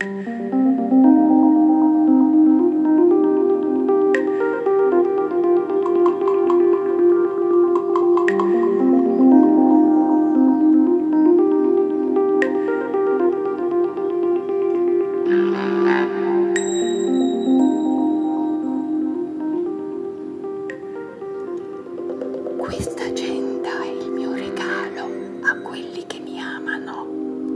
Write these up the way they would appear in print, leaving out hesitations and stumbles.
Questa agenda è il mio regalo a quelli che mi amano.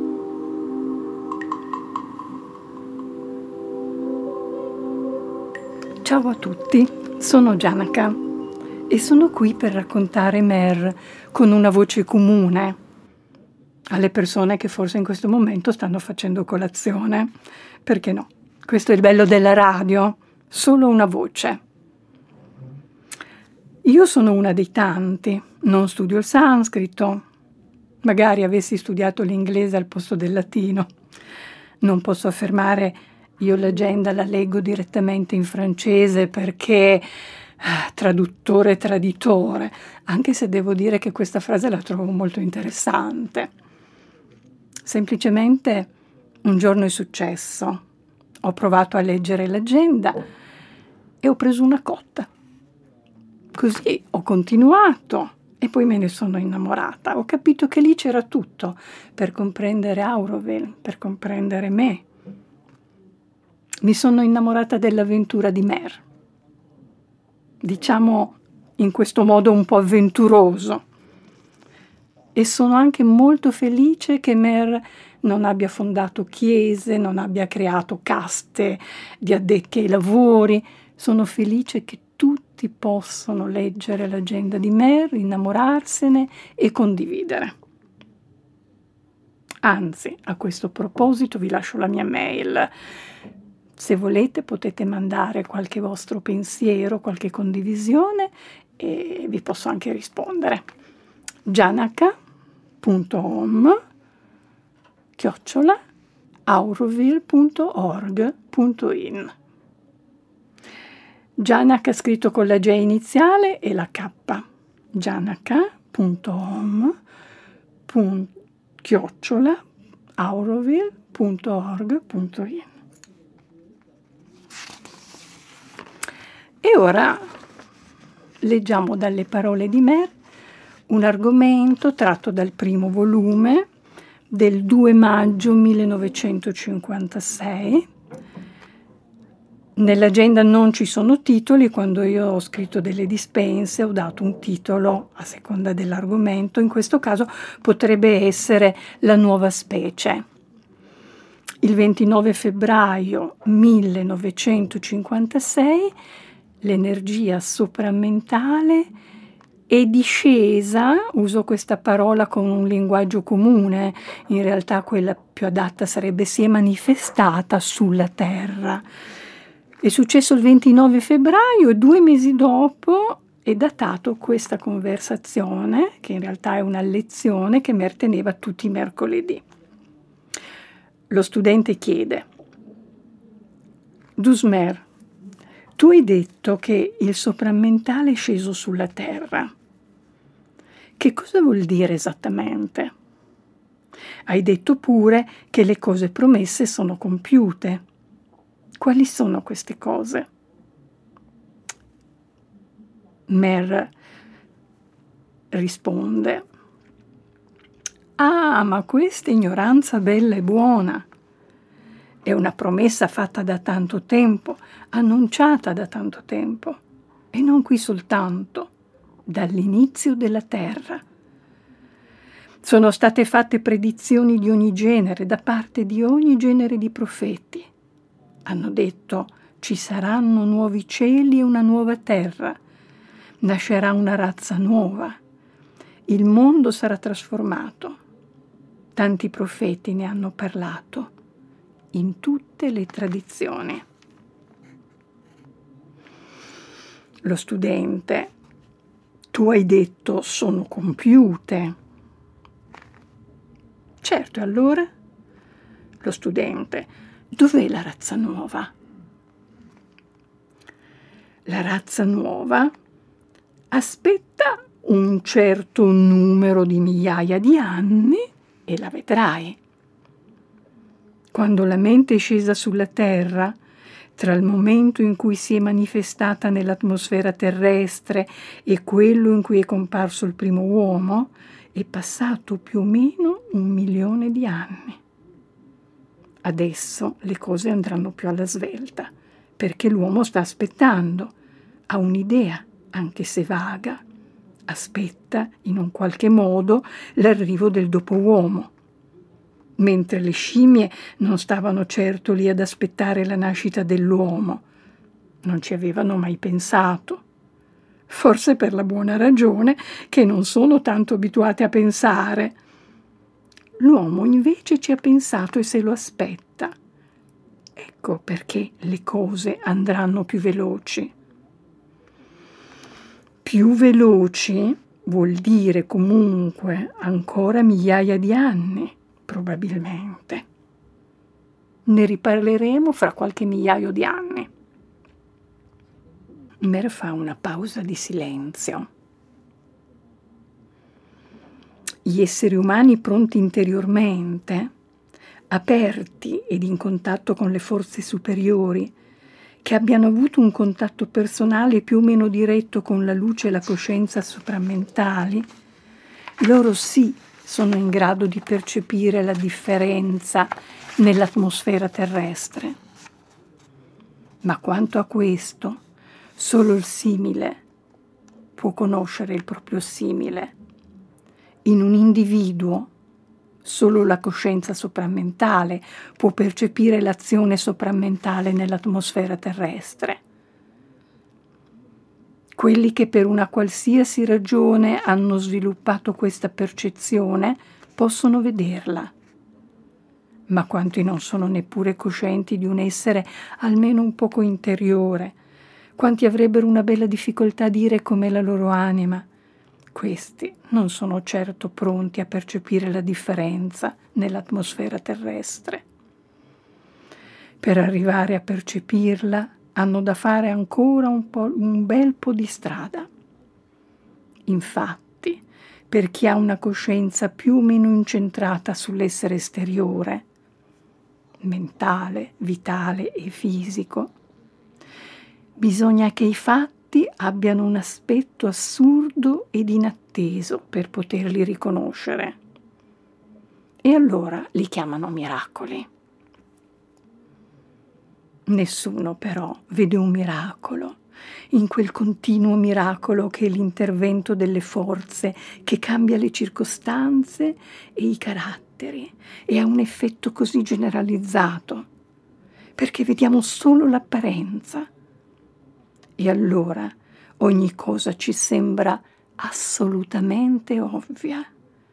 Ciao a tutti, sono Janaka e sono qui per raccontare Mer con una voce comune alle persone che forse in questo momento stanno facendo colazione. Perché no? Questo è il bello della radio, solo una voce. Io sono una dei tanti, non studio il sanscrito, magari avessi studiato l'inglese al posto del latino. Non posso affermare io l'agenda la leggo direttamente in francese perché traduttore e traditore, anche se devo dire che questa frase la trovo molto interessante. Semplicemente un giorno è successo, ho provato a leggere l'agenda e ho preso una cotta. Così ho continuato e poi me ne sono innamorata. Ho capito che lì c'era tutto per comprendere Auroville, per comprendere me. Mi sono innamorata dell'avventura di Mer. Diciamo in questo modo un po' avventuroso. E sono anche molto felice che Mer non abbia fondato chiese, non abbia creato caste di addetti ai lavori. Sono felice che tutti possono leggere l'agenda di Mer, innamorarsene e condividere. Anzi, a questo proposito vi lascio la mia mail. Se volete potete mandare qualche vostro pensiero, qualche condivisione e vi posso anche rispondere. janaka.com@auroville.org.in. Janaka scritto con la J iniziale e la K. janaka.com/auroville.org.in. E ora leggiamo dalle parole di Mer un argomento tratto dal primo volume del 2 maggio 1956. Nell'agenda non ci sono titoli, quando io ho scritto delle dispense ho dato un titolo a seconda dell'argomento, in questo caso potrebbe essere La nuova specie. Il 29 febbraio 1956 l'energia sopramentale è discesa, uso questa parola con un linguaggio comune, in realtà quella più adatta sarebbe si è manifestata sulla Terra. È successo il 29 febbraio e 2 mesi dopo è datato questa conversazione, che in realtà è una lezione che Mer teneva tutti i mercoledì. Lo studente chiede: Dusmer, tu hai detto che il sopramentale è sceso sulla Terra. Che cosa vuol dire esattamente? Hai detto pure che le cose promesse sono compiute. Quali sono queste cose? Mer risponde: Ah, ma questa ignoranza bella e buona. È una promessa fatta da tanto tempo, annunciata da tanto tempo, e non qui soltanto, dall'inizio della Terra. Sono state fatte predizioni di ogni genere, da parte di ogni genere di profeti. Hanno detto: ci saranno nuovi cieli e una nuova terra, nascerà una razza nuova, il mondo sarà trasformato. Tanti profeti ne hanno parlato, in tutte le tradizioni. Lo studente: tu hai detto sono compiute. Certo, e allora? Lo studente: dov'è la razza nuova? La razza nuova aspetta un certo numero di migliaia di anni e la vedrai. Quando la mente è scesa sulla Terra, tra il momento in cui si è manifestata nell'atmosfera terrestre e quello in cui è comparso il primo uomo, è passato più o meno 1.000.000 di anni. Adesso le cose andranno più alla svelta, perché l'uomo sta aspettando, ha un'idea, anche se vaga, aspetta in un qualche modo l'arrivo del dopo-uomo. Mentre le scimmie non stavano certo lì ad aspettare la nascita dell'uomo, non ci avevano mai pensato. Forse per la buona ragione che non sono tanto abituate a pensare. L'uomo invece ci ha pensato e se lo aspetta. Ecco perché le cose andranno più veloci. Più veloci vuol dire comunque ancora migliaia di anni, probabilmente. Ne riparleremo fra qualche migliaio di anni. Mer fa una pausa di silenzio. Gli esseri umani pronti interiormente, aperti ed in contatto con le forze superiori, che abbiano avuto un contatto personale più o meno diretto con la luce e la coscienza sopramentali, loro sì sono in grado di percepire la differenza nell'atmosfera terrestre. Ma quanto a questo, solo il simile può conoscere il proprio simile. In un individuo, solo la coscienza sopramentale può percepire l'azione sopramentale nell'atmosfera terrestre. Quelli che per una qualsiasi ragione hanno sviluppato questa percezione possono vederla. Ma quanti non sono neppure coscienti di un essere almeno un poco interiore, quanti avrebbero una bella difficoltà a dire com'è la loro anima, questi non sono certo pronti a percepire la differenza nell'atmosfera terrestre. Per arrivare a percepirla hanno da fare ancora un bel po' di strada. Infatti, per chi ha una coscienza più o meno incentrata sull'essere esteriore, mentale, vitale e fisico, bisogna che i fatti abbiano un aspetto assurdo ed inatteso per poterli riconoscere. E allora li chiamano miracoli. Nessuno però vede un miracolo, in quel continuo miracolo che è l'intervento delle forze che cambia le circostanze e i caratteri e ha un effetto così generalizzato, perché vediamo solo l'apparenza. E allora ogni cosa ci sembra assolutamente ovvia.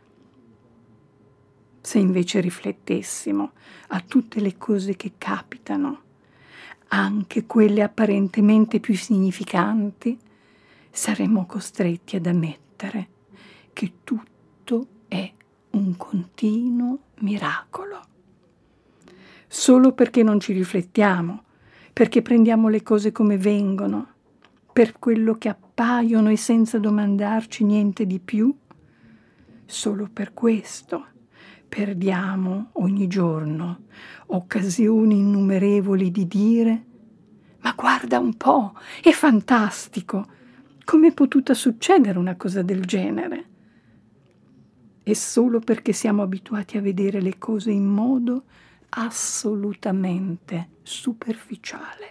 Se invece riflettessimo a tutte le cose che capitano, anche quelle apparentemente più significanti, saremmo costretti ad ammettere che tutto è un continuo miracolo. Solo perché non ci riflettiamo, perché prendiamo le cose come vengono, per quello che appaiono e senza domandarci niente di più, solo per questo perdiamo ogni giorno occasioni innumerevoli di dire: ma guarda un po', è fantastico, com'è potuta succedere una cosa del genere? E solo perché siamo abituati a vedere le cose in modo assolutamente superficiale.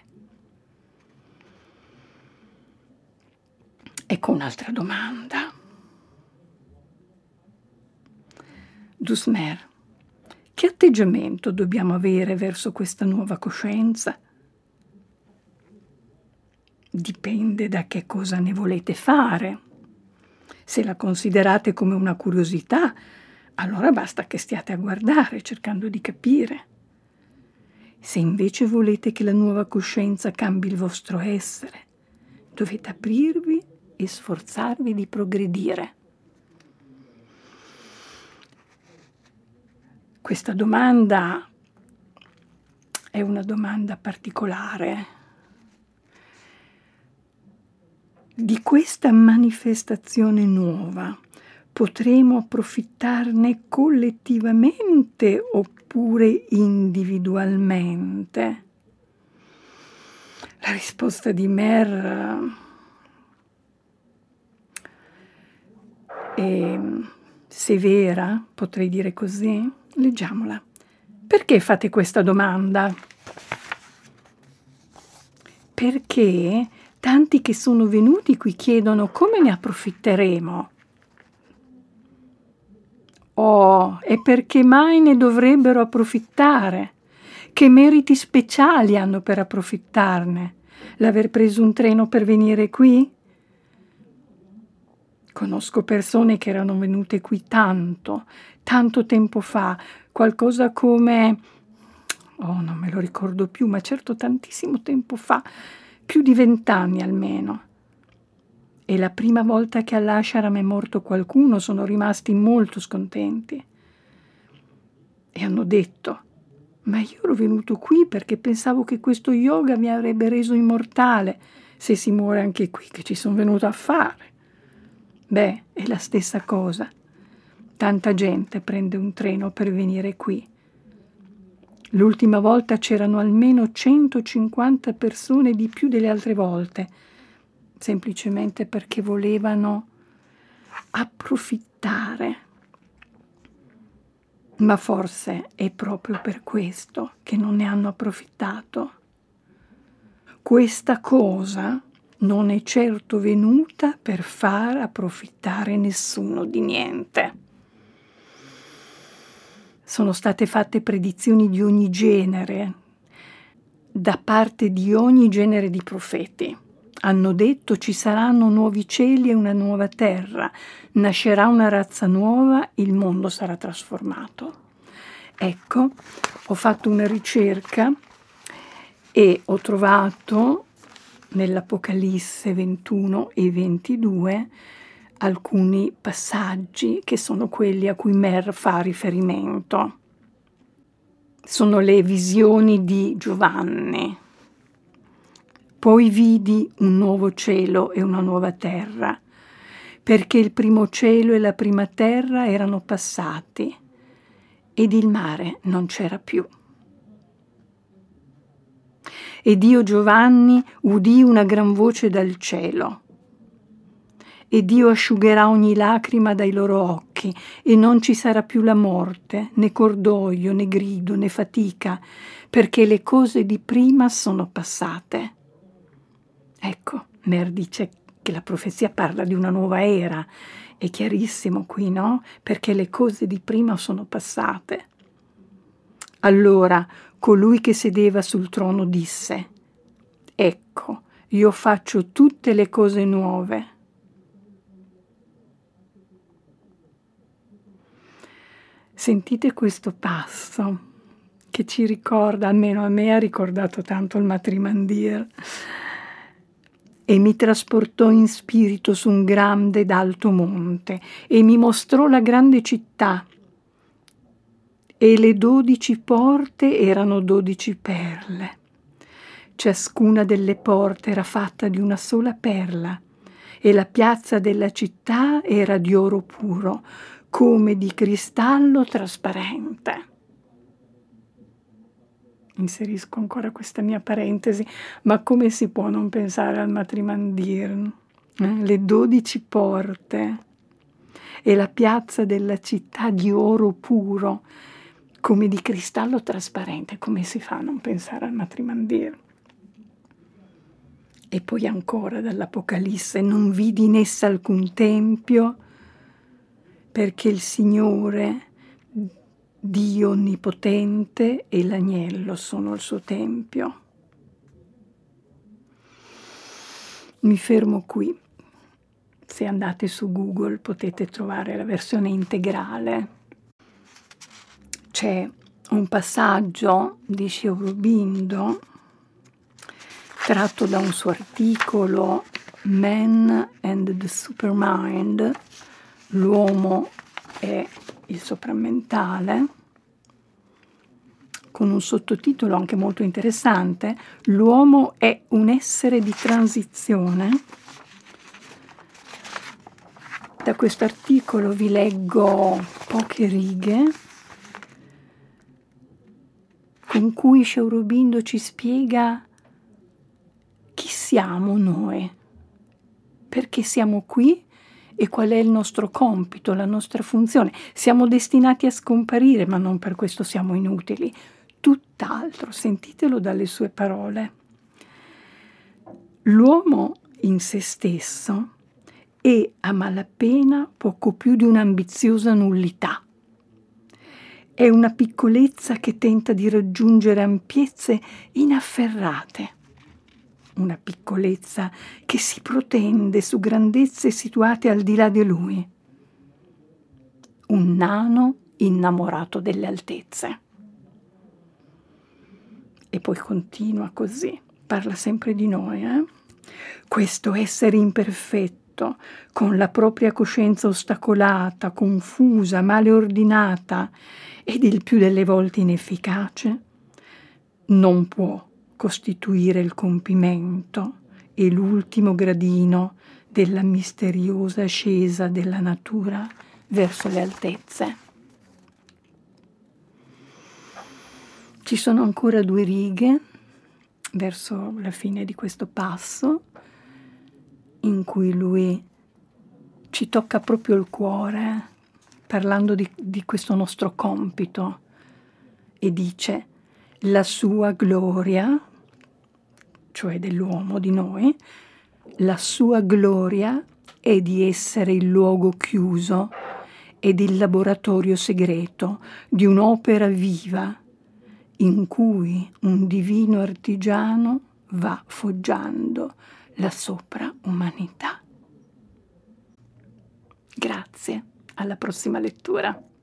Ecco un'altra domanda. Dusmer, che atteggiamento dobbiamo avere verso questa nuova coscienza? Dipende da che cosa ne volete fare. Se la considerate come una curiosità, allora basta che stiate a guardare, cercando di capire. Se invece volete che la nuova coscienza cambi il vostro essere, dovete aprirvi e sforzarvi di progredire. Questa domanda è una domanda particolare. Di questa manifestazione nuova potremo approfittarne collettivamente oppure individualmente? La risposta di Mer è severa, potrei dire così. Leggiamola. Perché fate questa domanda? Perché tanti che sono venuti qui chiedono come ne approfitteremo. Oh, e perché mai ne dovrebbero approfittare? Che meriti speciali hanno per approfittarne? L'aver preso un treno per venire qui? Conosco persone che erano venute qui tanto tempo fa, qualcosa come, non me lo ricordo più, ma certo tantissimo tempo fa, più di 20 anni almeno. E la prima volta che all'ashram è morto qualcuno sono rimasti molto scontenti. E hanno detto, ma io ero venuto qui perché pensavo che questo yoga mi avrebbe reso immortale, se si muore anche qui, che ci sono venuto a fare. Beh, è la stessa cosa. Tanta gente prende un treno per venire qui. L'ultima volta c'erano almeno 150 persone di più delle altre volte, semplicemente perché volevano approfittare. Ma forse è proprio per questo che non ne hanno approfittato. Questa cosa non è certo venuta per far approfittare nessuno di niente. Sono state fatte predizioni di ogni genere, da parte di ogni genere di profeti. Hanno detto ci saranno nuovi cieli e una nuova terra, nascerà una razza nuova, il mondo sarà trasformato. Ecco, ho fatto una ricerca e ho trovato nell'Apocalisse 21 e 22 alcuni passaggi che sono quelli a cui Mer fa riferimento. Sono le visioni di Giovanni. Poi vidi un nuovo cielo e una nuova terra, perché il primo cielo e la prima terra erano passati ed il mare non c'era più. Ed io, Giovanni, udì una gran voce dal cielo. E Dio asciugherà ogni lacrima dai loro occhi, e non ci sarà più la morte, né cordoglio, né grido, né fatica, perché le cose di prima sono passate. Ecco, Mer dice che la profezia parla di una nuova era. È chiarissimo qui, no? Perché le cose di prima sono passate. Allora, colui che sedeva sul trono disse: ecco, io faccio tutte le cose nuove. Sentite questo passo che ci ricorda, almeno a me ha ricordato tanto il Matrimandir, e mi trasportò in spirito su un grande ed alto monte e mi mostrò la grande città, e le 12 porte erano 12 perle. Ciascuna delle porte era fatta di una sola perla, e la piazza della città era di oro puro, come di cristallo trasparente. Inserisco ancora questa mia parentesi, ma come si può non pensare al Matrimandir? Le 12 porte e la piazza della città di oro puro, come di cristallo trasparente. Come si fa a non pensare al Matrimandir? E poi ancora dall'Apocalisse: non vidi in essa alcun tempio, perché il Signore, Dio Onnipotente, e l'Agnello sono il suo tempio. Mi fermo qui. Se andate su Google potete trovare la versione integrale. C'è un passaggio di Sri Aurobindo tratto da un suo articolo Man and the Supermind, l'uomo e il sopramentale, con un sottotitolo anche molto interessante: l'uomo è un essere di transizione Da questo articolo vi leggo poche righe con cui Sciaurobindo ci spiega chi siamo noi, perché siamo qui e qual è il nostro compito, la nostra funzione. Siamo destinati a scomparire, ma non per questo siamo inutili. Tutt'altro, sentitelo dalle sue parole. L'uomo in se stesso è a malapena poco più di un'ambiziosa nullità. È una piccolezza che tenta di raggiungere ampiezze inafferrate. Una piccolezza che si protende su grandezze situate al di là di lui. Un nano innamorato delle altezze. E poi continua così, parla sempre di noi, Questo essere imperfetto, con la propria coscienza ostacolata, confusa, male ordinata ed il più delle volte inefficace, non può costituire il compimento e l'ultimo gradino della misteriosa ascesa della natura verso le altezze. Ci sono ancora 2 righe verso la fine di questo passo in cui lui ci tocca proprio il cuore parlando di questo nostro compito e dice: la sua gloria, cioè dell'uomo, di noi, la sua gloria è di essere il luogo chiuso ed il laboratorio segreto di un'opera viva in cui un divino artigiano va foggiando la sopraumanità. Grazie, alla prossima lettura.